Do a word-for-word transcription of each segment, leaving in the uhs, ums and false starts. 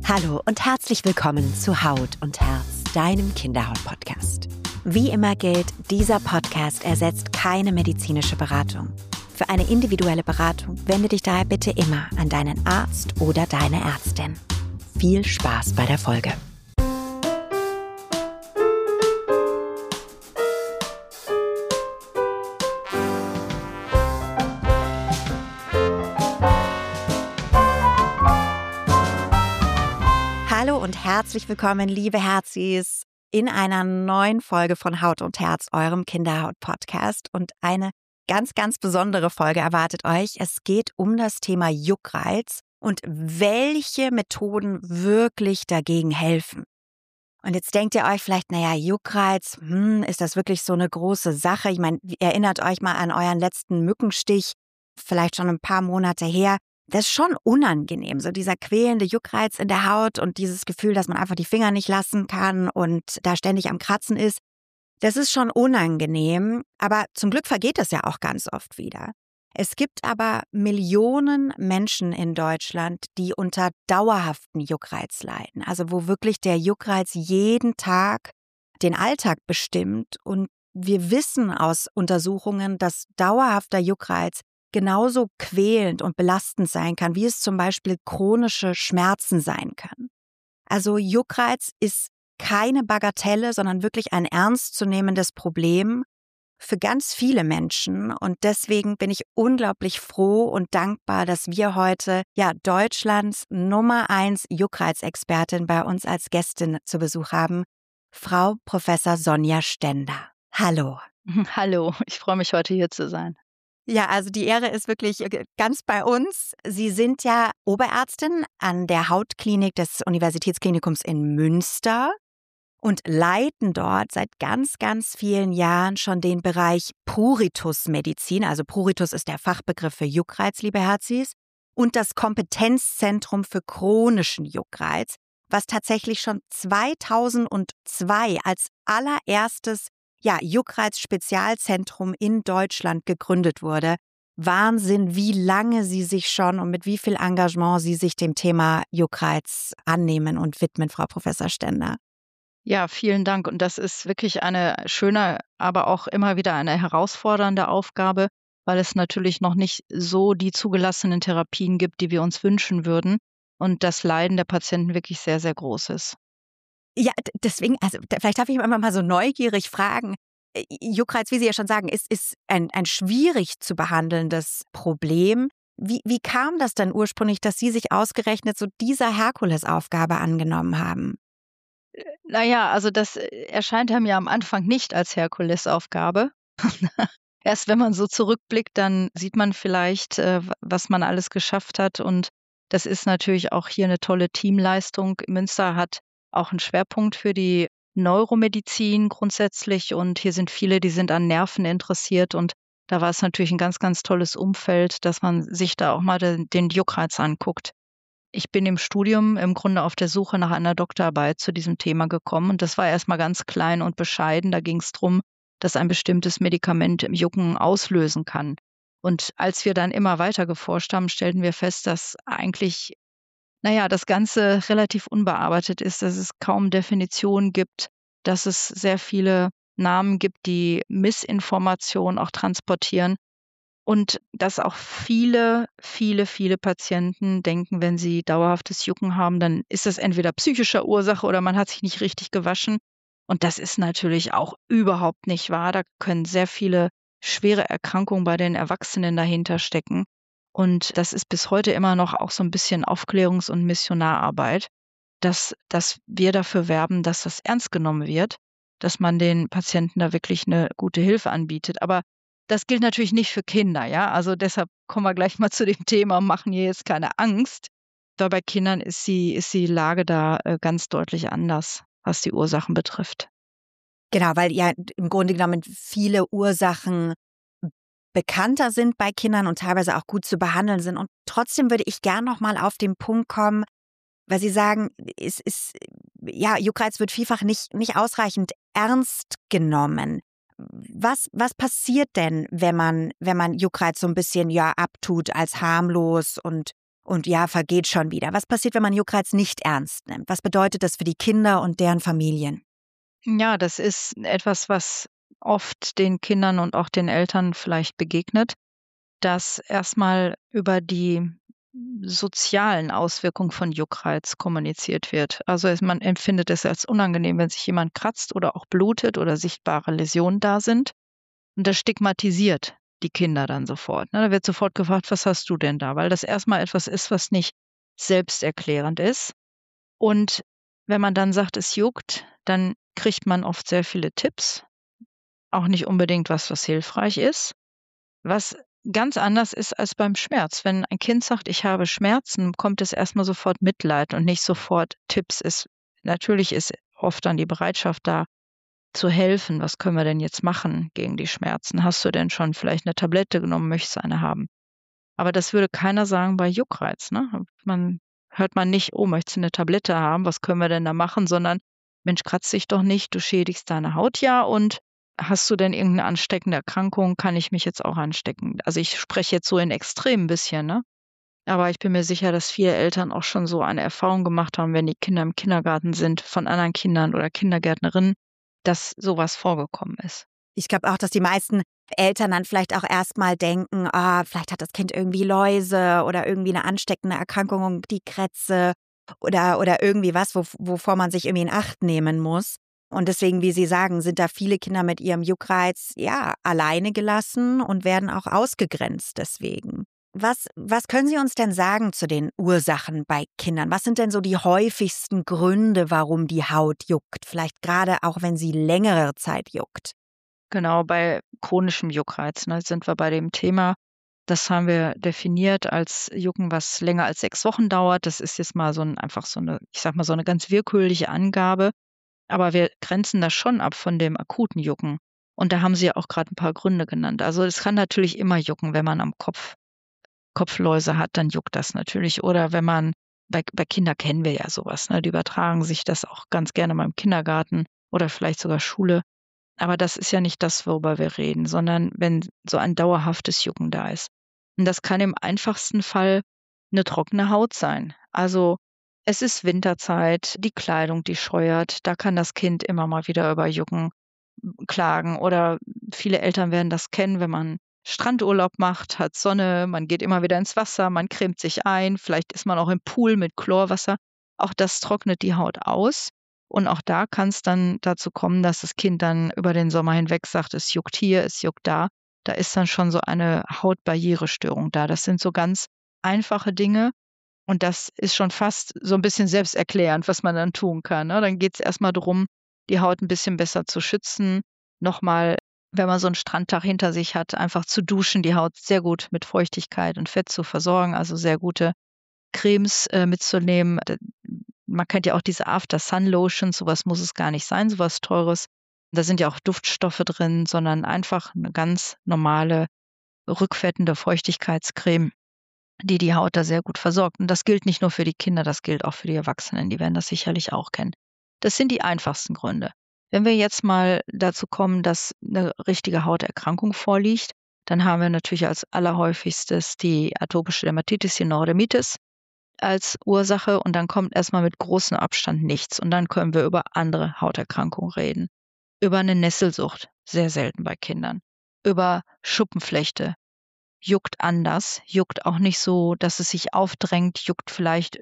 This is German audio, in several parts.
Hallo und herzlich willkommen zu Haut und Herz, deinem Kinderhaut-Podcast. Wie immer gilt, dieser Podcast ersetzt keine medizinische Beratung. Für eine individuelle Beratung wende dich daher bitte immer an deinen Arzt oder deine Ärztin. Viel Spaß bei der Folge. Hallo und herzlich willkommen, liebe Herzis, in einer neuen Folge von Haut und Herz, eurem Kinderhaut-Podcast. Und eine ganz, ganz besondere Folge erwartet euch. Es geht um das Thema Juckreiz und welche Methoden wirklich dagegen helfen. Und jetzt denkt ihr euch vielleicht, naja, Juckreiz, hm, ist das wirklich so eine große Sache? Ich meine, erinnert euch mal an euren letzten Mückenstich, vielleicht schon ein paar Monate her. Das ist schon unangenehm, so dieser quälende Juckreiz in der Haut und dieses Gefühl, dass man einfach die Finger nicht lassen kann und da ständig am Kratzen ist. Das ist schon unangenehm, aber zum Glück vergeht es ja auch ganz oft wieder. Es gibt aber Millionen Menschen in Deutschland, die unter dauerhaften Juckreiz leiden, also wo wirklich der Juckreiz jeden Tag den Alltag bestimmt. Und wir wissen aus Untersuchungen, dass dauerhafter Juckreiz genauso quälend und belastend sein kann, wie es zum Beispiel chronische Schmerzen sein können. Also Juckreiz ist keine Bagatelle, sondern wirklich ein ernstzunehmendes Problem für ganz viele Menschen. Und deswegen bin ich unglaublich froh und dankbar, dass wir heute ja Deutschlands Nummer eins Juckreizexpertin bei uns als Gästin zu Besuch haben, Frau Professor Sonja Stender. Hallo. Hallo, ich freue mich, heute hier zu sein. Ja, also die Ehre ist wirklich ganz bei uns. Sie sind ja Oberärztin an der Hautklinik des Universitätsklinikums in Münster und leiten dort seit ganz, ganz vielen Jahren schon den Bereich Pruritusmedizin. Also Pruritus ist der Fachbegriff für Juckreiz, liebe Herzis, und das Kompetenzzentrum für chronischen Juckreiz, was tatsächlich schon zweitausendzwei als allererstes ja, Juckreiz-Spezialzentrum in Deutschland gegründet wurde. Wahnsinn, wie lange Sie sich schon und mit wie viel Engagement Sie sich dem Thema Juckreiz annehmen und widmen, Frau Professor Stender. Ja, vielen Dank. Und das ist wirklich eine schöne, aber auch immer wieder eine herausfordernde Aufgabe, weil es natürlich noch nicht so die zugelassenen Therapien gibt, die wir uns wünschen würden. Und das Leiden der Patienten wirklich sehr, sehr groß ist. Ja, deswegen, also vielleicht darf ich immer mal so neugierig fragen. Juckreiz, wie Sie ja schon sagen, ist, ist ein, ein schwierig zu behandelndes Problem. Wie, wie kam das denn ursprünglich, dass Sie sich ausgerechnet so dieser Herkulesaufgabe angenommen haben? Naja, also das erscheint einem ja am Anfang nicht als Herkulesaufgabe. Erst wenn man so zurückblickt, dann sieht man vielleicht, was man alles geschafft hat. Und das ist natürlich auch hier eine tolle Teamleistung. Münster hat auch einen Schwerpunkt für die Neuromedizin grundsätzlich und hier sind viele, die sind an Nerven interessiert und da war es natürlich ein ganz, ganz tolles Umfeld, dass man sich da auch mal den, den Juckreiz anguckt. Ich bin im Studium im Grunde auf der Suche nach einer Doktorarbeit zu diesem Thema gekommen und das war erstmal ganz klein und bescheiden. Da ging es darum, dass ein bestimmtes Medikament Jucken auslösen kann. Und als wir dann immer weiter geforscht haben, stellten wir fest, dass eigentlich Naja, das Ganze relativ unbearbeitet ist, dass es kaum Definitionen gibt, dass es sehr viele Namen gibt, die Missinformation auch transportieren und dass auch viele, viele, viele Patienten denken, wenn sie dauerhaftes Jucken haben, dann ist das entweder psychischer Ursache oder man hat sich nicht richtig gewaschen. Und das ist natürlich auch überhaupt nicht wahr. Da können sehr viele schwere Erkrankungen bei den Erwachsenen dahinter stecken. Und das ist bis heute immer noch auch so ein bisschen Aufklärungs- und Missionararbeit, dass dass wir dafür werben, dass das ernst genommen wird, dass man den Patienten da wirklich eine gute Hilfe anbietet. Aber das gilt natürlich nicht für Kinder, ja? Also, deshalb kommen wir gleich mal zu dem Thema und machen hier jetzt keine Angst. Weil bei Kindern ist die ist die Lage da, äh, ganz deutlich anders, was die Ursachen betrifft. Genau, weil ja im Grunde genommen viele Ursachen bekannter sind bei Kindern und teilweise auch gut zu behandeln sind. Und trotzdem würde ich gern noch mal auf den Punkt kommen, weil Sie sagen, es ist, ja, Juckreiz wird vielfach nicht, nicht ausreichend ernst genommen. Was, was passiert denn, wenn man, wenn man Juckreiz so ein bisschen ja abtut als harmlos und, und ja, vergeht schon wieder. Was passiert, wenn man Juckreiz nicht ernst nimmt? Was bedeutet das für die Kinder und deren Familien? Ja, das ist etwas, was oft den Kindern und auch den Eltern vielleicht begegnet, dass erstmal über die sozialen Auswirkungen von Juckreiz kommuniziert wird. Also es, man empfindet es als unangenehm, wenn sich jemand kratzt oder auch blutet oder sichtbare Läsionen da sind. Und das stigmatisiert die Kinder dann sofort. Ne? Da wird sofort gefragt, was hast du denn da? Weil das erstmal etwas ist, was nicht selbsterklärend ist. Und wenn man dann sagt, es juckt, dann kriegt man oft sehr viele Tipps. Auch nicht unbedingt was, was hilfreich ist. Was ganz anders ist als beim Schmerz. Wenn ein Kind sagt, ich habe Schmerzen, kommt es erstmal sofort Mitleid und nicht sofort Tipps. Ist, natürlich ist oft dann die Bereitschaft da, zu helfen. Was können wir denn jetzt machen gegen die Schmerzen? Hast du denn schon vielleicht eine Tablette genommen, möchtest du eine haben? Aber das würde keiner sagen bei Juckreiz. Ne? Man hört man nicht, oh, möchtest du eine Tablette haben? Was können wir denn da machen? Sondern, Mensch, kratz dich doch nicht, du schädigst deine Haut ja und hast du denn irgendeine ansteckende Erkrankung? Kann ich mich jetzt auch anstecken? Also ich spreche jetzt so in Extrem ein bisschen, ne? Aber ich bin mir sicher, dass viele Eltern auch schon so eine Erfahrung gemacht haben, wenn die Kinder im Kindergarten sind, von anderen Kindern oder Kindergärtnerinnen, dass sowas vorgekommen ist. Ich glaube auch, dass die meisten Eltern dann vielleicht auch erstmal denken, ah, vielleicht hat das Kind irgendwie Läuse oder irgendwie eine ansteckende Erkrankung, die Krätze oder, oder irgendwie was, wo, wovor man sich irgendwie in Acht nehmen muss. Und deswegen, wie Sie sagen, sind da viele Kinder mit ihrem Juckreiz ja alleine gelassen und werden auch ausgegrenzt deswegen. Was, was können Sie uns denn sagen zu den Ursachen bei Kindern? Was sind denn so die häufigsten Gründe, warum die Haut juckt? Vielleicht gerade auch, wenn sie längere Zeit juckt. Genau, bei chronischem Juckreiz, ne, sind wir bei dem Thema. Das haben wir definiert als Jucken, was länger als sechs Wochen dauert. Das ist jetzt mal so ein, einfach so eine, ich sag mal, so eine ganz willkürliche Angabe. Aber wir grenzen das schon ab von dem akuten Jucken. Und da haben Sie ja auch gerade ein paar Gründe genannt. Also es kann natürlich immer jucken, wenn man am Kopf Kopfläuse hat, dann juckt das natürlich. Oder wenn man, bei, bei Kindern kennen wir ja sowas, ne? Die übertragen sich das auch ganz gerne mal im Kindergarten oder vielleicht sogar Schule. Aber das ist ja nicht das, worüber wir reden, sondern wenn so ein dauerhaftes Jucken da ist. Und das kann im einfachsten Fall eine trockene Haut sein. Also es ist Winterzeit, die Kleidung, die scheuert, da kann das Kind immer mal wieder über Jucken klagen. Oder viele Eltern werden das kennen, wenn man Strandurlaub macht, hat Sonne, man geht immer wieder ins Wasser, man cremt sich ein, vielleicht ist man auch im Pool mit Chlorwasser. Auch das trocknet die Haut aus. Und auch da kann es dann dazu kommen, dass das Kind dann über den Sommer hinweg sagt, es juckt hier, es juckt da. Da ist dann schon so eine Hautbarrierestörung da. Das sind so ganz einfache Dinge. Und das ist schon fast so ein bisschen selbsterklärend, was man dann tun kann. Ne? Dann geht es erstmal darum, die Haut ein bisschen besser zu schützen. Nochmal, wenn man so einen Strandtag hinter sich hat, einfach zu duschen, die Haut sehr gut mit Feuchtigkeit und Fett zu versorgen. Also sehr gute Cremes äh, mitzunehmen. Man kennt ja auch diese After-Sun-Lotions, sowas muss es gar nicht sein, sowas Teures. Da sind ja auch Duftstoffe drin, sondern einfach eine ganz normale, rückfettende Feuchtigkeitscreme, die die Haut da sehr gut versorgt. Und das gilt nicht nur für die Kinder, das gilt auch für die Erwachsenen, die werden das sicherlich auch kennen. Das sind die einfachsten Gründe. Wenn wir jetzt mal dazu kommen, dass eine richtige Hauterkrankung vorliegt, dann haben wir natürlich als allerhäufigstes die atopische Dermatitis, die Neurodermitis als Ursache und dann kommt erstmal mit großem Abstand nichts und dann können wir über andere Hauterkrankungen reden. Über eine Nesselsucht, sehr selten bei Kindern. Über Schuppenflechte, juckt anders, juckt auch nicht so, dass es sich aufdrängt, juckt vielleicht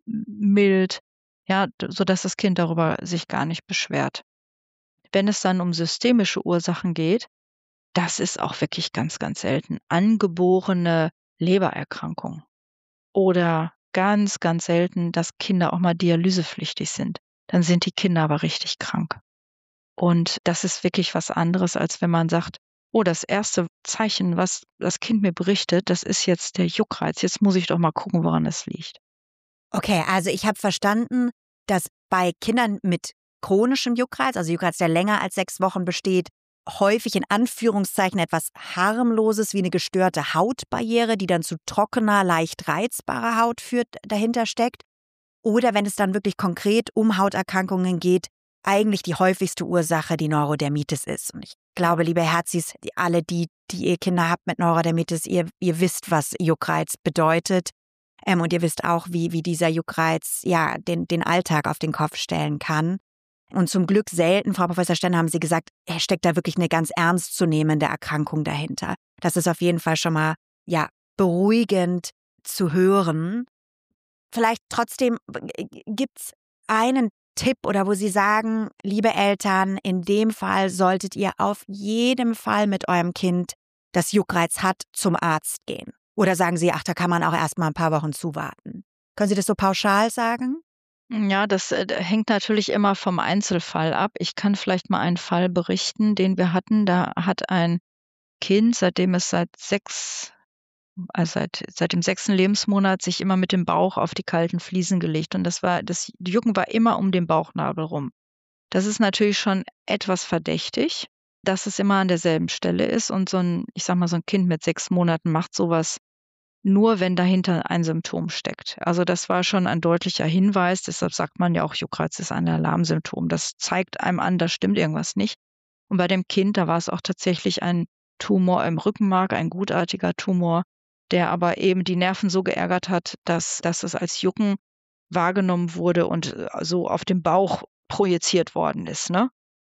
mild, ja, sodass das Kind darüber sich gar nicht beschwert. Wenn es dann um systemische Ursachen geht, das ist auch wirklich ganz, ganz selten. Angeborene Lebererkrankung oder ganz, ganz selten, dass Kinder auch mal dialysepflichtig sind. Dann sind die Kinder aber richtig krank. Und das ist wirklich was anderes, als wenn man sagt, oh, das erste Zeichen, was das Kind mir berichtet, das ist jetzt der Juckreiz. Jetzt muss ich doch mal gucken, woran es liegt. Okay, also ich habe verstanden, dass bei Kindern mit chronischem Juckreiz, also Juckreiz, der länger als sechs Wochen besteht, häufig in Anführungszeichen etwas Harmloses wie eine gestörte Hautbarriere, die dann zu trockener, leicht reizbarer Haut führt, dahinter steckt. Oder wenn es dann wirklich konkret um Hauterkrankungen geht, eigentlich die häufigste Ursache die Neurodermitis ist. Und ich glaube, liebe Herzis, alle die, die ihr Kinder habt mit Neurodermitis, ihr, ihr wisst, was Juckreiz bedeutet. Ähm, und ihr wisst auch, wie, wie dieser Juckreiz ja den, den Alltag auf den Kopf stellen kann. Und zum Glück selten, Frau Professor Stenner, haben Sie gesagt, er steckt da wirklich eine ganz ernstzunehmende Erkrankung dahinter. Das ist auf jeden Fall schon mal ja beruhigend zu hören. Vielleicht trotzdem gibt's einen Tipp oder wo Sie sagen, liebe Eltern, in dem Fall solltet ihr auf jeden Fall mit eurem Kind, das Juckreiz hat, zum Arzt gehen. Oder sagen Sie, ach, da kann man auch erst mal ein paar Wochen zuwarten. Können Sie das so pauschal sagen? Ja, das äh, hängt natürlich immer vom Einzelfall ab. Ich kann vielleicht mal einen Fall berichten, den wir hatten. Da hat ein Kind, seitdem es seit sechs, also seit, seit dem sechsten Lebensmonat, sich immer mit dem Bauch auf die kalten Fliesen gelegt. Und das war, das Jucken war immer um den Bauchnabel rum. Das ist natürlich schon etwas verdächtig, dass es immer an derselben Stelle ist. Und so ein, ich sag mal, so ein Kind mit sechs Monaten macht sowas nur, wenn dahinter ein Symptom steckt. Also das war schon ein deutlicher Hinweis. Deshalb sagt man ja auch, Juckreiz ist ein Alarmsymptom. Das zeigt einem an, da stimmt irgendwas nicht. Und bei dem Kind, da war es auch tatsächlich ein Tumor im Rückenmark, ein gutartiger Tumor, der aber eben die Nerven so geärgert hat, dass, dass es als Jucken wahrgenommen wurde und so auf dem Bauch projiziert worden ist, ne?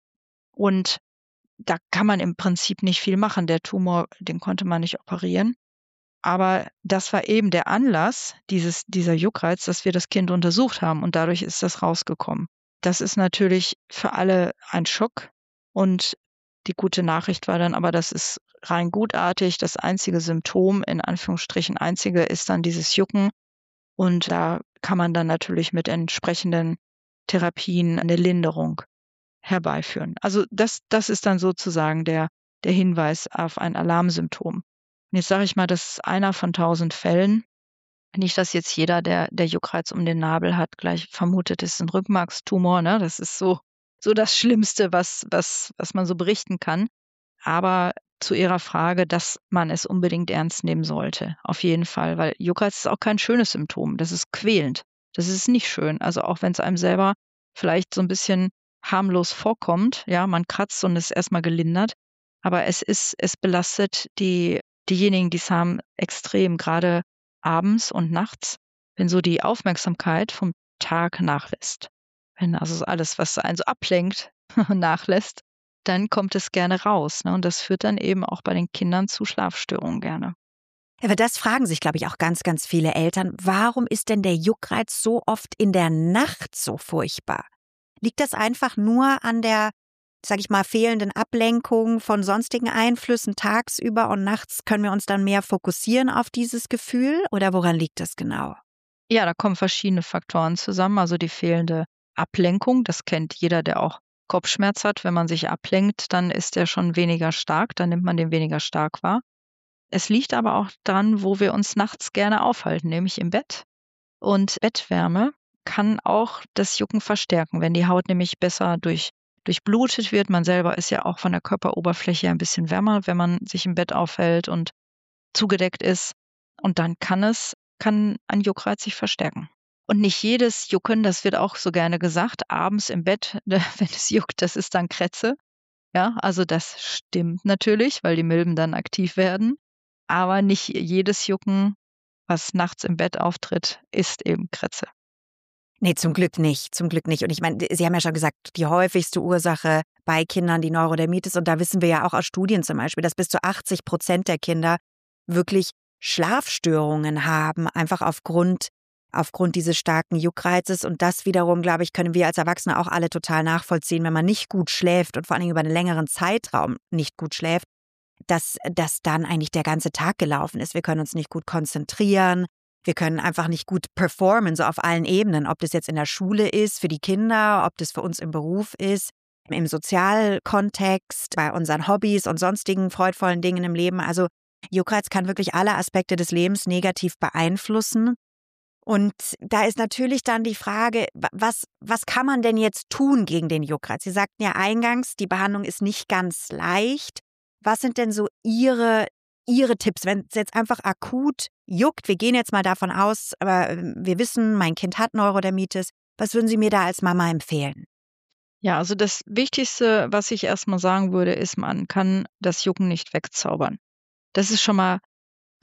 Und da kann man im Prinzip nicht viel machen. Der Tumor, den konnte man nicht operieren. Aber das war eben der Anlass, dieses, dieser Juckreiz, dass wir das Kind untersucht haben und dadurch ist das rausgekommen. Das ist natürlich für alle ein Schock und die gute Nachricht war dann aber, das ist rein gutartig. Das einzige Symptom, in Anführungsstrichen einzige, ist dann dieses Jucken und da kann man dann natürlich mit entsprechenden Therapien eine Linderung herbeiführen. Also das, das ist dann sozusagen der, der Hinweis auf ein Alarmsymptom. Und jetzt sage ich mal, das ist einer von tausend Fällen. Nicht, dass jetzt jeder, der, der Juckreiz um den Nabel hat, gleich vermutet, es ist ein Rückenmarkstumor. Ne? Das ist so, so das Schlimmste, was, was, was man so berichten kann. Aber zu Ihrer Frage, dass man es unbedingt ernst nehmen sollte. Auf jeden Fall, weil Juckreiz ist auch kein schönes Symptom. Das ist quälend. Das ist nicht schön. Also auch wenn es einem selber vielleicht so ein bisschen harmlos vorkommt, ja, man kratzt und ist erstmal gelindert. Aber es ist, es belastet die diejenigen, die es haben, extrem, gerade abends und nachts, wenn so die Aufmerksamkeit vom Tag nachlässt. Wenn also alles, was einen so ablenkt, nachlässt, dann kommt es gerne raus. Ne? Und das führt dann eben auch bei den Kindern zu Schlafstörungen gerne. Aber das fragen sich, glaube ich, auch ganz, ganz viele Eltern. Warum ist denn der Juckreiz so oft in der Nacht so furchtbar? Liegt das einfach nur an der, sag ich mal, fehlenden Ablenkung von sonstigen Einflüssen tagsüber und nachts können wir uns dann mehr fokussieren auf dieses Gefühl? Oder woran liegt das genau? Ja, da kommen verschiedene Faktoren zusammen. Also die fehlende Ablenkung, das kennt jeder, der auch Kopfschmerz hat. Wenn man sich ablenkt, dann ist der schon weniger stark, dann nimmt man den weniger stark wahr. Es liegt aber auch dran, wo wir uns nachts gerne aufhalten, nämlich im Bett. Und Bettwärme kann auch das Jucken verstärken, wenn die Haut nämlich besser durch, durchblutet wird. Man selber ist ja auch von der Körperoberfläche ein bisschen wärmer, wenn man sich im Bett aufhält und zugedeckt ist. Und dann kann es, kann ein Juckreiz sich verstärken. Und nicht jedes Jucken, das wird auch so gerne gesagt, abends im Bett, wenn es juckt, das ist dann Krätze. Ja, also das stimmt natürlich, weil die Milben dann aktiv werden. Aber nicht jedes Jucken, was nachts im Bett auftritt, ist eben Krätze. Nee, zum Glück nicht, zum Glück nicht. Und ich meine, Sie haben ja schon gesagt, die häufigste Ursache bei Kindern die Neurodermitis. Und da wissen wir ja auch aus Studien zum Beispiel, dass bis zu achtzig Prozent der Kinder wirklich Schlafstörungen haben, einfach aufgrund, aufgrund dieses starken Juckreizes. Und das wiederum, glaube ich, können wir als Erwachsene auch alle total nachvollziehen, wenn man nicht gut schläft und vor allen Dingen über einen längeren Zeitraum nicht gut schläft, dass, dass dann eigentlich der ganze Tag gelaufen ist. Wir können uns nicht gut konzentrieren. Wir können einfach nicht gut performen, so auf allen Ebenen, ob das jetzt in der Schule ist, für die Kinder, ob das für uns im Beruf ist, im Sozialkontext, bei unseren Hobbys und sonstigen freudvollen Dingen im Leben. Also Juckreiz kann wirklich alle Aspekte des Lebens negativ beeinflussen. Und da ist natürlich dann die Frage, was, was kann man denn jetzt tun gegen den Juckreiz? Sie sagten ja eingangs, die Behandlung ist nicht ganz leicht. Was sind denn so Ihre Ihre Tipps, wenn es jetzt einfach akut juckt? Wir gehen jetzt mal davon aus, aber wir wissen, mein Kind hat Neurodermitis. Was würden Sie mir da als Mama empfehlen? Ja, also das Wichtigste, was ich erstmal sagen würde, ist, man kann das Jucken nicht wegzaubern. Das ist schon mal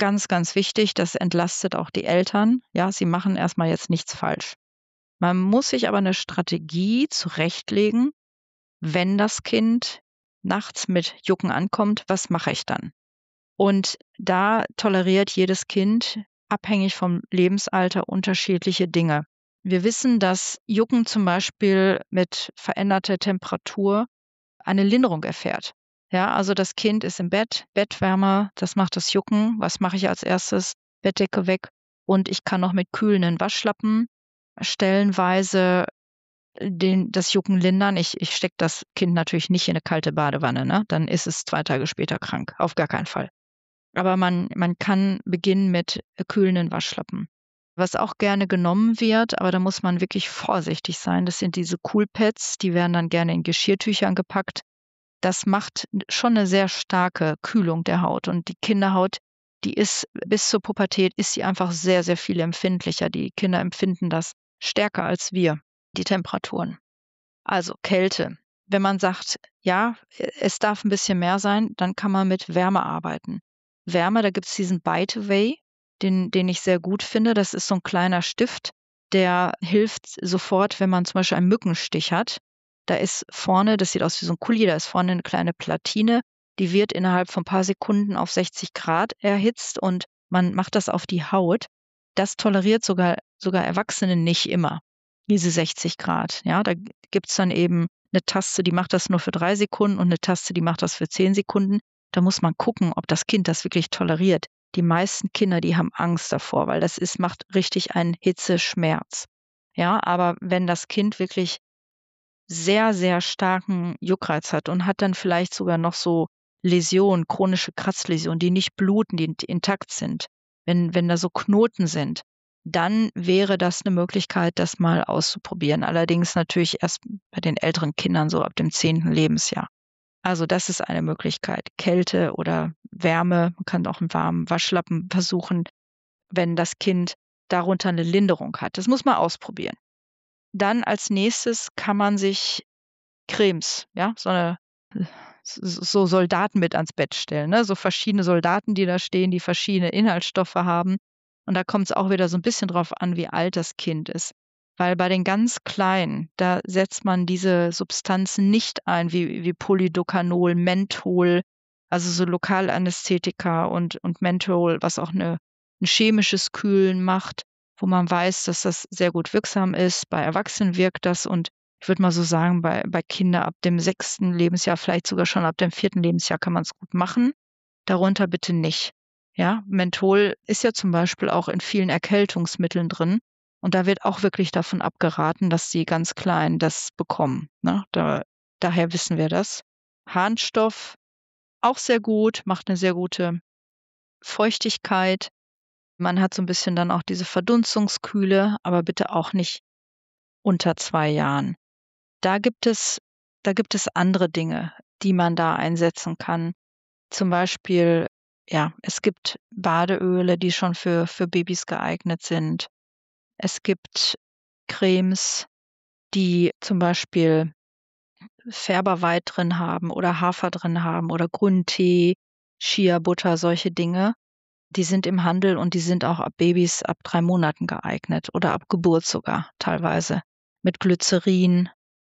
ganz, ganz wichtig. Das entlastet auch die Eltern. Ja, sie machen erstmal jetzt nichts falsch. Man muss sich aber eine Strategie zurechtlegen, wenn das Kind nachts mit Jucken ankommt, was mache ich dann? Und da toleriert jedes Kind, abhängig vom Lebensalter, unterschiedliche Dinge. Wir wissen, dass Jucken zum Beispiel mit veränderter Temperatur eine Linderung erfährt. Ja, also das Kind ist im Bett, Bettwärmer, das macht das Jucken. Was mache ich als erstes? Bettdecke weg. Und ich kann noch mit kühlenden Waschlappen stellenweise den, das Jucken lindern. Ich, ich stecke das Kind natürlich nicht in eine kalte Badewanne, ne? Dann ist es zwei Tage später krank. Auf gar keinen Fall. Aber man, man kann beginnen mit kühlenden Waschlappen. Was auch gerne genommen wird, aber da muss man wirklich vorsichtig sein, das sind diese Coolpads, die werden dann gerne in Geschirrtüchern gepackt. Das macht schon eine sehr starke Kühlung der Haut. Und die Kinderhaut, die ist bis zur Pubertät, ist sie einfach sehr, sehr viel empfindlicher. Die Kinder empfinden das stärker als wir, die Temperaturen. Also Kälte. Wenn man sagt, ja, es darf ein bisschen mehr sein, dann kann man mit Wärme arbeiten. Wärme, da gibt es diesen Bite Away, den, den ich sehr gut finde. Das ist so ein kleiner Stift, der hilft sofort, wenn man zum Beispiel einen Mückenstich hat. Da ist vorne, das sieht aus wie so ein Kuli, da ist vorne eine kleine Platine, die wird innerhalb von ein paar Sekunden auf sechzig Grad erhitzt und man macht das auf die Haut. Das toleriert sogar, sogar Erwachsene nicht immer, diese sechzig Grad. Ja, da gibt's dann eben eine Taste, die macht das nur für drei Sekunden und eine Taste, die macht das für zehn Sekunden. Da muss man gucken, ob das Kind das wirklich toleriert. Die meisten Kinder, die haben Angst davor, weil das ist, macht richtig einen Hitzeschmerz. Ja, aber wenn das Kind wirklich sehr, sehr starken Juckreiz hat und hat dann vielleicht sogar noch so Läsionen, chronische Kratzläsionen, die nicht bluten, die intakt sind, wenn, wenn da so Knoten sind, dann wäre das eine Möglichkeit, das mal auszuprobieren. Allerdings natürlich erst bei den älteren Kindern, so ab dem zehnten Lebensjahr. Also das ist eine Möglichkeit. Kälte oder Wärme, man kann auch einen warmen Waschlappen versuchen, wenn das Kind darunter eine Linderung hat. Das muss man ausprobieren. Dann als nächstes kann man sich Cremes, ja, so eine so Soldaten mit ans Bett stellen, ne? So verschiedene Soldaten, die da stehen, die verschiedene Inhaltsstoffe haben. Und da kommt es auch wieder so ein bisschen drauf an, wie alt das Kind ist. Weil bei den ganz Kleinen, da setzt man diese Substanzen nicht ein, wie, wie Polydocanol, Menthol, also so Lokalanästhetika und, und Menthol, was auch eine, ein chemisches Kühlen macht, wo man weiß, dass das sehr gut wirksam ist. Bei Erwachsenen wirkt das und ich würde mal so sagen, bei, bei Kindern ab dem sechsten Lebensjahr, vielleicht sogar schon ab dem vierten Lebensjahr kann man es gut machen. Darunter bitte nicht. Ja, Menthol ist ja zum Beispiel auch in vielen Erkältungsmitteln drin. Und da wird auch wirklich davon abgeraten, dass die ganz Kleinen das bekommen. Ne? Da, daher wissen wir das. Harnstoff, auch sehr gut, macht eine sehr gute Feuchtigkeit. Man hat so ein bisschen dann auch diese Verdunstungskühle, aber bitte auch nicht unter zwei Jahren. Da gibt es, da gibt es andere Dinge, die man da einsetzen kann. Zum Beispiel, ja, es gibt Badeöle, die schon für, für Babys geeignet sind. Es gibt Cremes, die zum Beispiel Färberweid drin haben oder Hafer drin haben oder Grüntee, Chia-Butter, solche Dinge. Die sind im Handel und die sind auch ab Babys ab drei Monaten geeignet oder ab Geburt sogar teilweise. Mit Glycerin,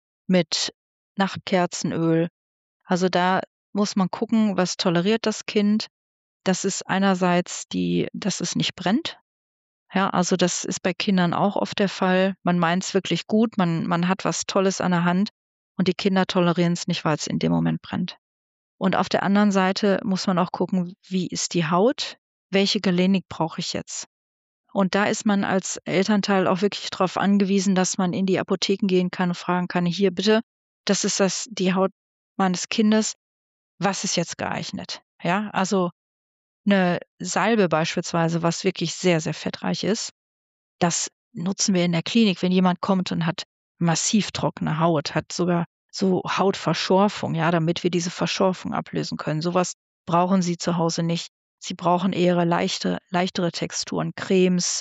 mit Nachtkerzenöl. Also da muss man gucken, was toleriert das Kind. Das ist einerseits die, dass es nicht brennt. Ja, also das ist bei Kindern auch oft der Fall. Man meint es wirklich gut, man, man hat was Tolles an der Hand und die Kinder tolerieren es nicht, weil es in dem Moment brennt. Und auf der anderen Seite muss man auch gucken, wie ist die Haut? Welche Gelenik brauche ich jetzt? Und da ist man als Elternteil auch wirklich darauf angewiesen, dass man in die Apotheken gehen kann und fragen kann, hier bitte, das ist das, die Haut meines Kindes, was ist jetzt geeignet? Ja, also eine Salbe beispielsweise, was wirklich sehr, sehr fettreich ist, das nutzen wir in der Klinik, wenn jemand kommt und hat massiv trockene Haut, hat sogar so Hautverschorfung, ja, damit wir diese Verschorfung ablösen können. Sowas brauchen Sie zu Hause nicht. Sie brauchen eher leichte, leichtere Texturen, Cremes,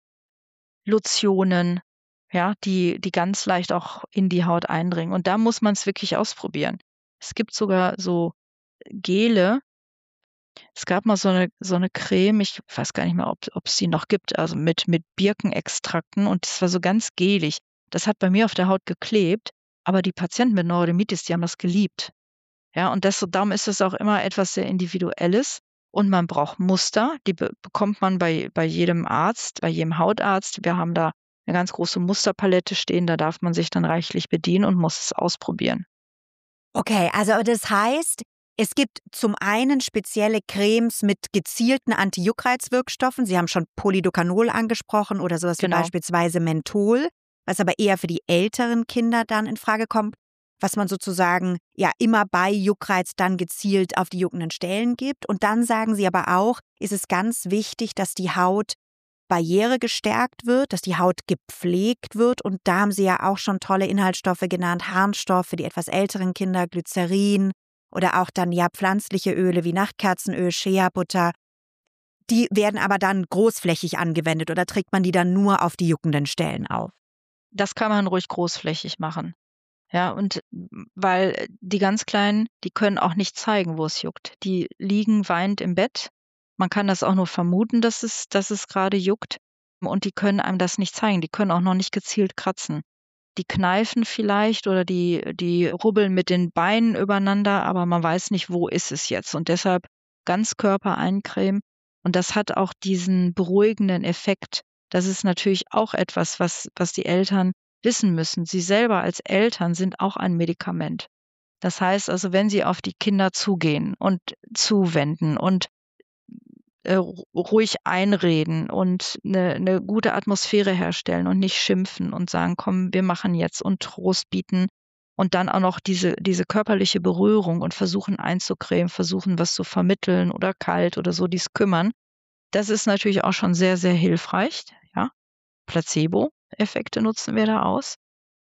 Lotionen, ja, die, die ganz leicht auch in die Haut eindringen. Und da muss man es wirklich ausprobieren. Es gibt sogar so Gele, Es gab mal so eine so eine Creme, ich weiß gar nicht mehr, ob ob es die noch gibt, also mit mit Birkenextrakten und das war so ganz gelig. Das hat bei mir auf der Haut geklebt, aber die Patienten mit Neurodermitis, die haben das geliebt. Ja, und das darum ist es auch immer etwas sehr Individuelles und man braucht Muster, die be bekommt man bei bei jedem Arzt, bei jedem Hautarzt. Wir haben da eine ganz große Musterpalette stehen, da darf man sich dann reichlich bedienen und muss es ausprobieren. Okay, also aber das heißt, es gibt zum einen spezielle Cremes mit gezielten Antijuckreizwirkstoffen. Sie haben schon Polydocanol angesprochen oder sowas wie Genau. beispielsweise Menthol, was aber eher für die älteren Kinder dann in Frage kommt, was man sozusagen ja immer bei Juckreiz dann gezielt auf die juckenden Stellen gibt. Und dann sagen Sie aber auch, ist es ganz wichtig, dass die Haut barrieregestärkt wird, dass die Haut gepflegt wird. Und da haben Sie ja auch schon tolle Inhaltsstoffe genannt, Harnstoff für die etwas älteren Kinder, Glycerin oder auch dann ja pflanzliche Öle wie Nachtkerzenöl, Shea-Butter. Die werden aber dann großflächig angewendet oder trägt man die dann nur auf die juckenden Stellen auf? Das kann man ruhig großflächig machen. Ja, und weil die ganz Kleinen, die können auch nicht zeigen, wo es juckt. Die liegen weinend im Bett. Man kann das auch nur vermuten, dass es dass es grade juckt und die können einem das nicht zeigen. Die können auch noch nicht gezielt kratzen. Die kneifen vielleicht oder die die rubbeln mit den Beinen übereinander, aber man weiß nicht, wo ist es jetzt. Und deshalb Ganzkörper eincremen. Und das hat auch diesen beruhigenden Effekt. Das ist natürlich auch etwas, was was die Eltern wissen müssen. Sie selber als Eltern sind auch ein Medikament. Das heißt also, wenn Sie auf die Kinder zugehen und zuwenden und äh, ru ruhig einreden und eine 'ne gute Atmosphäre herstellen und nicht schimpfen und sagen: „Komm, wir machen jetzt“ und Trost bieten und dann auch noch diese diese körperliche Berührung und versuchen einzucremen, versuchen, was zu vermitteln oder kalt oder so, dies kümmern. Das ist natürlich auch schon sehr, sehr hilfreich, ja. Placebo-Effekte nutzen wir da aus.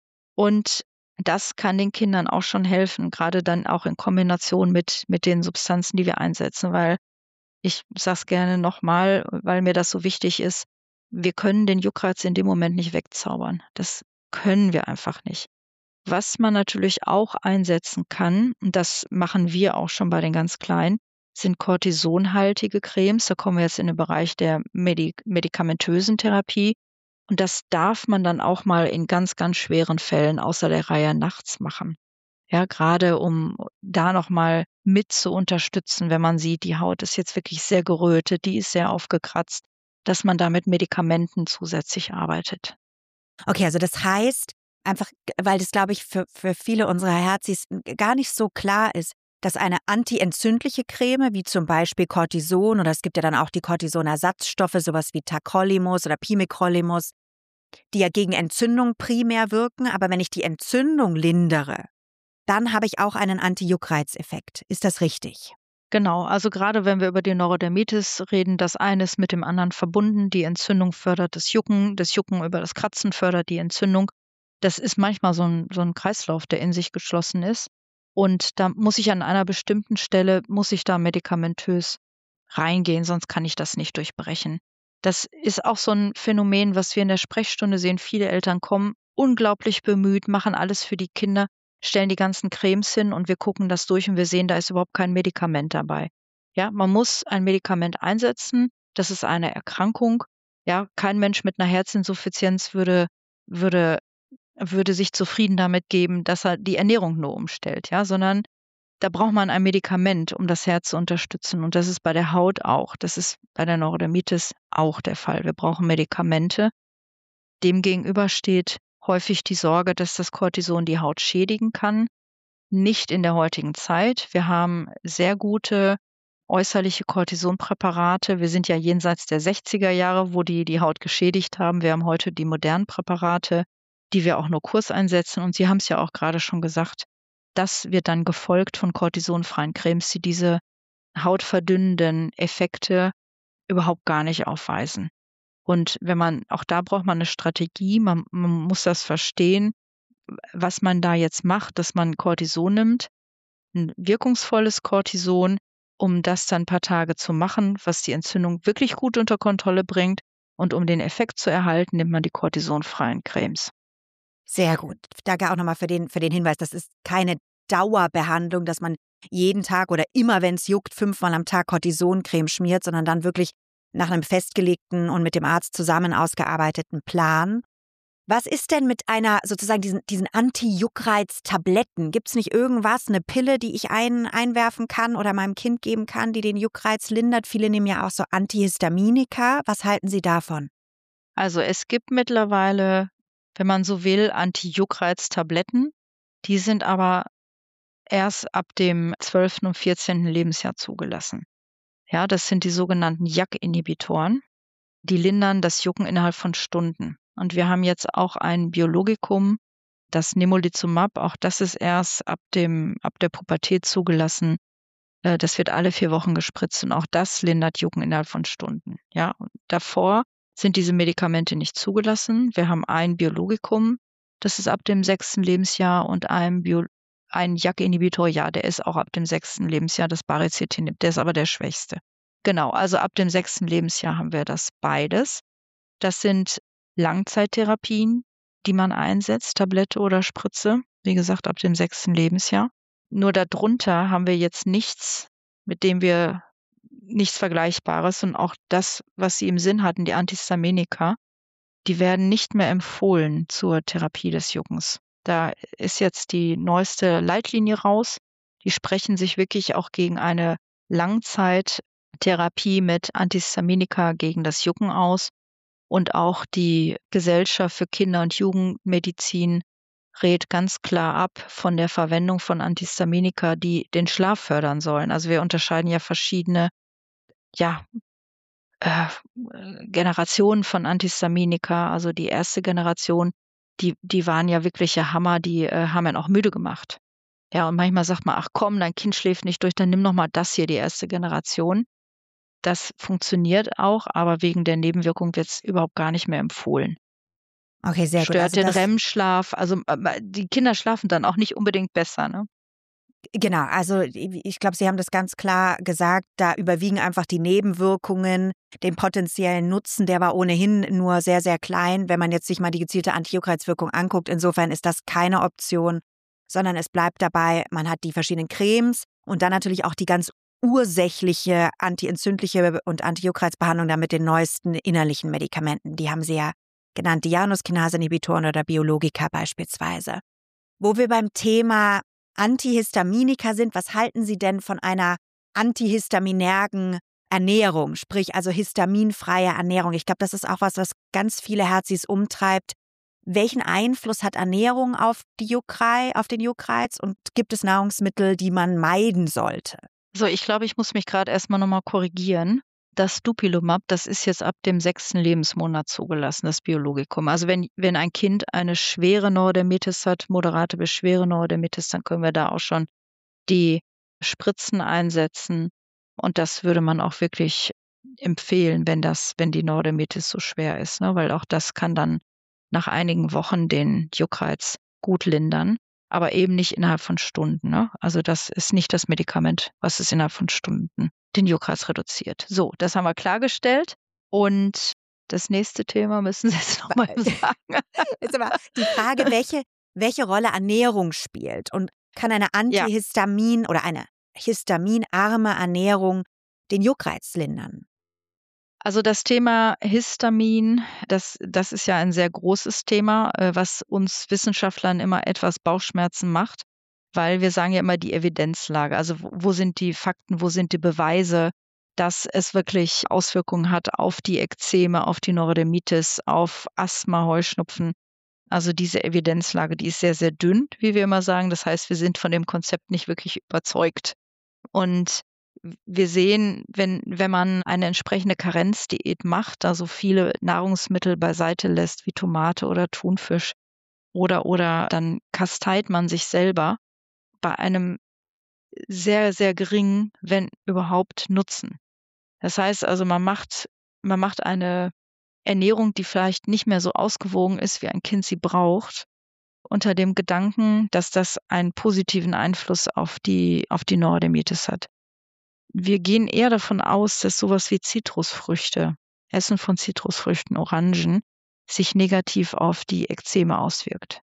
Und das kann den Kindern auch schon helfen, grade dann auch in Kombination mit mit den Substanzen, die wir einsetzen, weil ich sage es gerne noch mal, weil mir das so wichtig ist, wir können den Juckreiz in dem Moment nicht wegzaubern. Das können wir einfach nicht. Was man natürlich auch einsetzen kann, und das machen wir auch schon bei den ganz Kleinen, sind kortisonhaltige Cremes. Da kommen wir jetzt in den Bereich der medi medikamentösen Therapie. Und das darf man dann auch mal in ganz, ganz schweren Fällen außer der Reihe nachts machen. Ja, gerade um da noch mal mit zu unterstützen, wenn man sieht, die Haut ist jetzt wirklich sehr gerötet, die ist sehr aufgekratzt, dass man da mit Medikamenten zusätzlich arbeitet. Okay, also das heißt einfach, weil das, glaube ich, für für viele unserer Herzis gar nicht so klar ist, dass eine antientzündliche Creme, wie zum Beispiel Cortison oder es gibt ja dann auch die Cortisonersatzstoffe, sowas wie Tacrolimus oder Pimecrolimus, die ja gegen Entzündung primär wirken, aber wenn ich die Entzündung lindere, dann habe ich auch einen Anti-Juckreiz-Effekt. Ist das richtig? Genau, also gerade wenn wir über die Neurodermitis reden, das eine ist mit dem anderen verbunden. Die Entzündung fördert das Jucken, das Jucken über das Kratzen fördert die Entzündung. Das ist manchmal so ein so 'n Kreislauf, der in sich geschlossen ist. Und da muss ich an einer bestimmten Stelle muss ich da medikamentös reingehen, sonst kann ich das nicht durchbrechen. Das ist auch so ein Phänomen, was wir in der Sprechstunde sehen. Viele Eltern kommen unglaublich bemüht, machen alles für die Kinder, stellen die ganzen Cremes hin und wir gucken das durch und wir sehen, da ist überhaupt kein Medikament dabei. Ja, man muss ein Medikament einsetzen. Das ist eine Erkrankung. Ja, kein Mensch mit einer Herzinsuffizienz würde würde würde sich zufrieden damit geben, dass er die Ernährung nur umstellt, ja, sondern da braucht man ein Medikament, um das Herz zu unterstützen. Und das ist bei der Haut auch. Das ist bei der Neurodermitis auch der Fall. Wir brauchen Medikamente. Demgegenüber steht häufig die Sorge, dass das Cortison die Haut schädigen kann. Nicht in der heutigen Zeit. Wir haben sehr gute äußerliche Cortisonpräparate. Wir sind ja jenseits der sechziger Jahre, wo die die Haut geschädigt haben. Wir haben heute die modernen Präparate, die wir auch nur kurz einsetzen. Und Sie haben es ja auch gerade schon gesagt, das wird dann gefolgt von kortisonfreien Cremes, die diese hautverdünnenden Effekte überhaupt gar nicht aufweisen. Und wenn man auch da braucht man eine Strategie, man man muss das verstehen, was man da jetzt macht, dass man Cortison nimmt, 'n wirkungsvolles Cortison, um das dann 'n paar Tage zu machen, was die Entzündung wirklich gut unter Kontrolle bringt. Und um den Effekt zu erhalten, nimmt man die kortisonfreien Cremes. Sehr gut. Danke auch nochmal für den für den Hinweis. Das ist keine Dauerbehandlung, dass man jeden Tag oder immer, wenn es juckt, fünfmal am Tag Cortisoncreme schmiert, sondern dann wirklich nach einem festgelegten und mit dem Arzt zusammen ausgearbeiteten Plan. Was ist denn mit einer, sozusagen diesen, diesen Anti-Juckreiz-Tabletten? Gibt es nicht irgendwas, eine Pille, die ich ein, einwerfen kann oder meinem Kind geben kann, die den Juckreiz lindert? Viele nehmen ja auch so Antihistaminika. Was halten Sie davon? Also es gibt mittlerweile, wenn man so will, Anti-Juckreiz-Tabletten. Die sind aber erst ab dem zwölften und vierzehnten Lebensjahr zugelassen. Ja, das sind die sogenannten J A K-Inhibitoren. Die lindern das Jucken innerhalb von Stunden. Und wir haben jetzt auch ein Biologikum, das Nemolizumab, auch das ist erst ab dem, ab der Pubertät zugelassen. Äh, Das wird alle vier Wochen gespritzt und auch das lindert Jucken innerhalb von Stunden. Ja, und davor sind diese Medikamente nicht zugelassen. Wir haben ein Biologikum, das ist ab dem sechsten Lebensjahr und ein, Bio, ein J A K-Inhibitor, ja, der ist auch ab dem sechsten Lebensjahr, das Baricitinib, der ist aber der schwächste. Genau, also ab dem sechsten Lebensjahr haben wir das beides. Das sind Langzeittherapien, die man einsetzt, Tablette oder Spritze, wie gesagt, ab dem sechsten Lebensjahr. Nur darunter haben wir jetzt nichts, mit dem wir nichts Vergleichbares. Und auch das, was Sie im Sinn hatten, die Antihistaminika, die werden nicht mehr empfohlen zur Therapie des Juckens. Da ist jetzt die neueste Leitlinie raus. Die sprechen sich wirklich auch gegen eine Langzeittherapie mit Antihistaminika gegen das Jucken aus. Und auch die Gesellschaft für Kinder- und Jugendmedizin rät ganz klar ab von der Verwendung von Antihistaminika, die den Schlaf fördern sollen. Also wir unterscheiden ja verschiedene ja, äh, Generationen von Antihistaminika. Also die erste Generation, die, die waren ja wirkliche Hammer, die äh, haben einen auch müde gemacht. Ja, und manchmal sagt man, ach komm, dein Kind schläft nicht durch, dann nimm noch mal das hier, die erste Generation. Das funktioniert auch, aber wegen der Nebenwirkung wird es überhaupt gar nicht mehr empfohlen. Okay, sehr gut. Stört Also den das, R E M-Schlaf. Also äh, die Kinder schlafen dann auch nicht unbedingt besser, ne? genau, also ich glaube, Sie haben das ganz klar gesagt, da überwiegen einfach die Nebenwirkungen, den potenziellen Nutzen, der war ohnehin nur sehr, sehr klein, wenn man jetzt sich mal die gezielte Antijuckreizwirkung anguckt. Insofern ist das keine Option, sondern es bleibt dabei, man hat die verschiedenen Cremes und dann natürlich auch die ganz ursächliche antientzündliche und Antijuckreizbehandlung dann mit den neuesten innerlichen Medikamenten. Die haben Sie ja genannt, die Januskinase-Inhibitoren oder Biologika beispielsweise. Wo wir beim Thema Antihistaminika sind, was halten Sie denn von einer antihistaminergen Ernährung, sprich also histaminfreie Ernährung? Ich glaube, das ist auch was, was ganz viele Herzis umtreibt. Welchen Einfluss hat Ernährung auf die Juckreiz, auf den Juckreiz und gibt es Nahrungsmittel, die man meiden sollte? So, ich glaube, ich muss mich gerade erstmal nochmal korrigieren. Das Dupilumab, das ist jetzt ab dem sechsten Lebensmonat zugelassen, das Biologikum. Also wenn, wenn ein Kind eine schwere Neurodermitis hat, moderate bis schwere Neurodermitis, dann können wir da auch schon die Spritzen einsetzen. Und das würde man auch wirklich empfehlen, wenn das, wenn die Neurodermitis so schwer ist, ne? Weil auch das kann dann nach einigen Wochen den Juckreiz gut lindern, aber eben nicht innerhalb von Stunden, ne? Also das ist nicht das Medikament, was es innerhalb von Stunden den Juckreiz reduziert. So, das haben wir klargestellt. Und das nächste Thema müssen Sie jetzt noch mal sagen. Jetzt aber die Frage, welche, welche Rolle Ernährung spielt und kann eine Antihistamin oder eine histaminarme Ernährung den Juckreiz lindern? Also das Thema Histamin, das, das ist ja ein sehr großes Thema, äh, was uns Wissenschaftlern immer etwas Bauchschmerzen macht, weil wir sagen ja immer die Evidenzlage. Also wo, wo sind die Fakten, wo sind die Beweise, dass es wirklich Auswirkungen hat auf die Ekzeme, auf die Neurodermitis, auf Asthma, Heuschnupfen. Also diese Evidenzlage, die ist sehr, sehr dünn, wie wir immer sagen. Das heißt, wir sind von dem Konzept nicht wirklich überzeugt. Und wir sehen, wenn, wenn man eine entsprechende Karenzdiät macht, also viele Nahrungsmittel beiseite lässt, wie Tomate oder Thunfisch, oder, oder dann kasteit man sich selber bei einem sehr, sehr geringen, wenn überhaupt, Nutzen. Das heißt also, man macht, man macht eine Ernährung, die vielleicht nicht mehr so ausgewogen ist, wie ein Kind sie braucht, unter dem Gedanken, dass das einen positiven Einfluss auf die, auf die Neurodermitis hat. Wir gehen eher davon aus, dass sowas wie Zitrusfrüchte, Essen von Zitrusfrüchten, Orangen, sich negativ auf die Ekzeme auswirkt.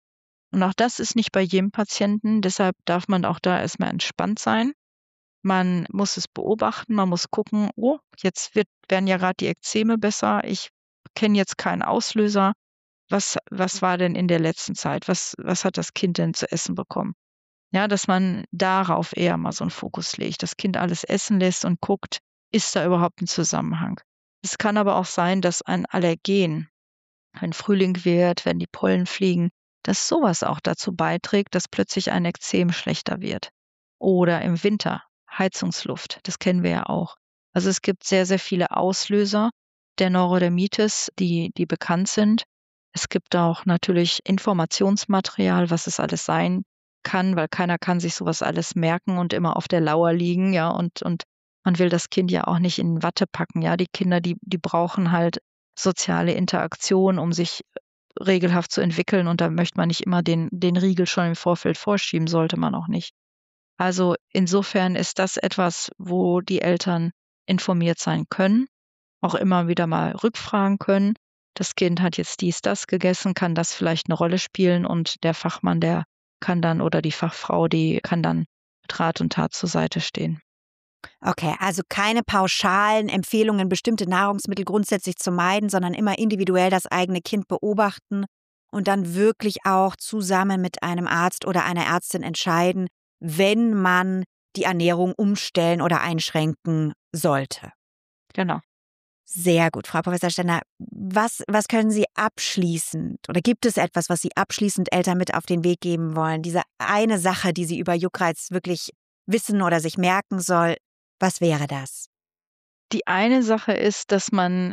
Und auch das ist nicht bei jedem Patienten, deshalb darf man auch da erstmal entspannt sein. Man muss es beobachten, man muss gucken, oh, jetzt wird, werden ja gerade die Ekzeme besser, ich kenne jetzt keinen Auslöser. Was, was war denn in der letzten Zeit? Was, was hat das Kind denn zu essen bekommen? Ja, dass man darauf eher mal so einen Fokus legt, das Kind alles essen lässt und guckt, ist da überhaupt ein Zusammenhang? Es kann aber auch sein, dass ein Allergen, wenn Frühling wird, wenn die Pollen fliegen, dass sowas auch dazu beiträgt, dass plötzlich ein Ekzem schlechter wird. Oder im Winter Heizungsluft, das kennen wir ja auch. Also es gibt sehr, sehr viele Auslöser der Neurodermitis, die, die bekannt sind. Es gibt auch natürlich Informationsmaterial, was es alles sein kann, weil keiner kann sich sowas alles merken und immer auf der Lauer liegen, ja, und, und man will das Kind ja auch nicht in Watte packen, ja. Die Kinder, die, die brauchen halt soziale Interaktion, um sich regelhaft zu entwickeln, und da möchte man nicht immer den, den Riegel schon im Vorfeld vorschieben, sollte man auch nicht. Also insofern ist das etwas, wo die Eltern informiert sein können, auch immer wieder mal rückfragen können. Das Kind hat jetzt dies, das gegessen, kann das vielleicht eine Rolle spielen, und der Fachmann, der kann dann, oder die Fachfrau, die kann dann mit Rat und Tat zur Seite stehen. Okay, also keine pauschalen Empfehlungen, bestimmte Nahrungsmittel grundsätzlich zu meiden, sondern immer individuell das eigene Kind beobachten und dann wirklich auch zusammen mit einem Arzt oder einer Ärztin entscheiden, wenn man die Ernährung umstellen oder einschränken sollte. Genau. Sehr gut, Frau Professor Stender. Was, was können Sie abschließend, oder gibt es etwas, was Sie abschließend Eltern mit auf den Weg geben wollen? Diese eine Sache, die Sie über Juckreiz wirklich wissen oder sich merken soll, was wäre das? Die eine Sache ist, dass man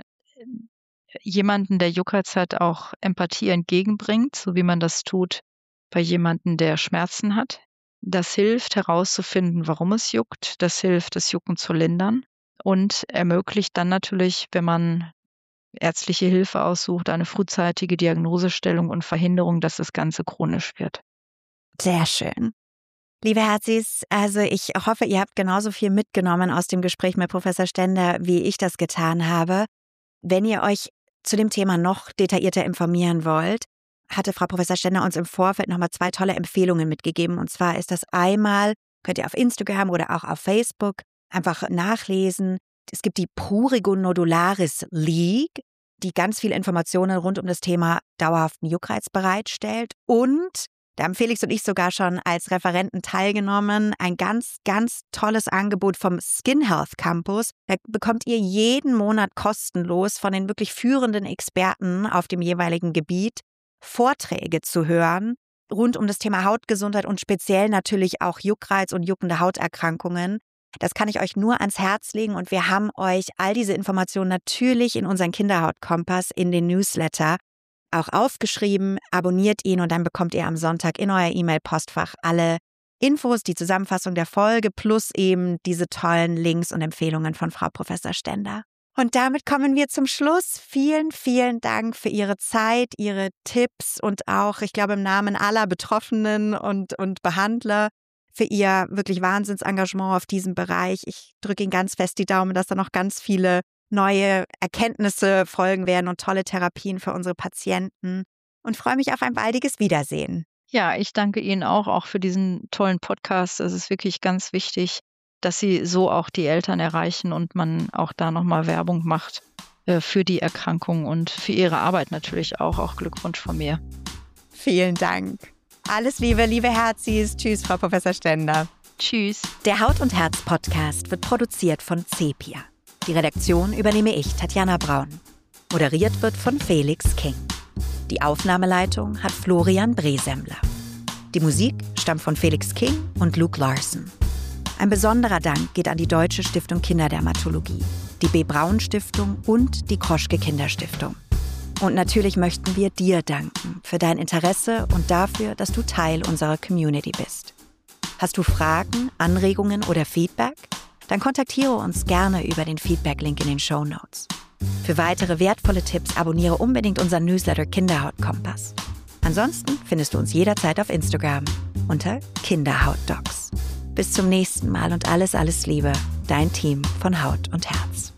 jemanden, der Juckreiz hat, auch Empathie entgegenbringt, so wie man das tut bei jemandem, der Schmerzen hat. Das hilft herauszufinden, warum es juckt. Das hilft, das Jucken zu lindern und ermöglicht dann natürlich, wenn man ärztliche Hilfe aussucht, eine frühzeitige Diagnosestellung und Verhinderung, dass das Ganze chronisch wird. Sehr schön. Liebe Herzis, also ich hoffe, ihr habt genauso viel mitgenommen aus dem Gespräch mit Professor Stender, wie ich das getan habe. Wenn ihr euch zu dem Thema noch detaillierter informieren wollt, hatte Frau Professor Stender uns im Vorfeld nochmal zwei tolle Empfehlungen mitgegeben. Und zwar ist das einmal, könnt ihr auf Instagram oder auch auf Facebook einfach nachlesen. Es gibt die Prurigo Nodularis League, die ganz viele Informationen rund um das Thema dauerhaften Juckreiz bereitstellt. Und da haben Felix und ich sogar schon als Referenten teilgenommen. Ein ganz, ganz tolles Angebot vom Skin Health Campus. Da bekommt ihr jeden Monat kostenlos von den wirklich führenden Experten auf dem jeweiligen Gebiet Vorträge zu hören rund um das Thema Hautgesundheit und speziell natürlich auch Juckreiz und juckende Hauterkrankungen. Das kann ich euch nur ans Herz legen, und wir haben euch all diese Informationen natürlich in unseren Kinderhautkompass in den Newsletter auch aufgeschrieben. Abonniert ihn und dann bekommt ihr am Sonntag in euer E-Mail-Postfach alle Infos, die Zusammenfassung der Folge plus eben diese tollen Links und Empfehlungen von Frau Professor Stender. Und damit kommen wir zum Schluss. Vielen, vielen Dank für Ihre Zeit, Ihre Tipps und auch, ich glaube, im Namen aller Betroffenen und, und Behandler für Ihr wirklich Wahnsinnsengagement auf diesem Bereich. Ich drücke Ihnen ganz fest die Daumen, dass da noch ganz viele neue Erkenntnisse folgen werden und tolle Therapien für unsere Patienten, und freue mich auf ein baldiges Wiedersehen. Ja, ich danke Ihnen auch, auch für diesen tollen Podcast. Es ist wirklich ganz wichtig, dass Sie so auch die Eltern erreichen und man auch da nochmal Werbung macht äh, für die Erkrankung und für Ihre Arbeit natürlich auch. Auch Glückwunsch von mir. Vielen Dank. Alles Liebe, liebe Herzis. Tschüss, Frau Professor Stender. Tschüss. Der Haut und Herz Podcast wird produziert von Cepia. Die Redaktion übernehme ich, Tatjana Braun. Moderiert wird von Felix King. Die Aufnahmeleitung hat Florian Bresemmler. Die Musik stammt von Felix King und Luke Larson. Ein besonderer Dank geht an die Deutsche Stiftung Kinderdermatologie, die B. Braun Stiftung und die Kroschke Kinderstiftung. Und natürlich möchten wir dir danken für dein Interesse und dafür, dass du Teil unserer Community bist. Hast du Fragen, Anregungen oder Feedback? Dann kontaktiere uns gerne über den Feedback-Link in den Shownotes. Für weitere wertvolle Tipps abonniere unbedingt unseren Newsletter Kinderhautkompass. Ansonsten findest du uns jederzeit auf Instagram unter Kinderhautdocs. Bis zum nächsten Mal und alles, alles Liebe, dein Team von Haut und Herz.